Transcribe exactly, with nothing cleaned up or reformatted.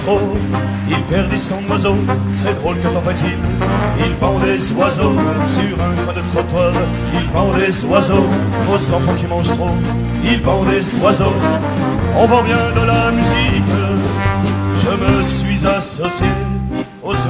trop. Il perdit son oiseau, c'est drôle, que t'en fait-il? Il vend des oiseaux sur un coin de trottoir. Il vend des oiseaux aux enfants qui mangent trop. Il vend des oiseaux, on vend bien de la musique. Je me suis associé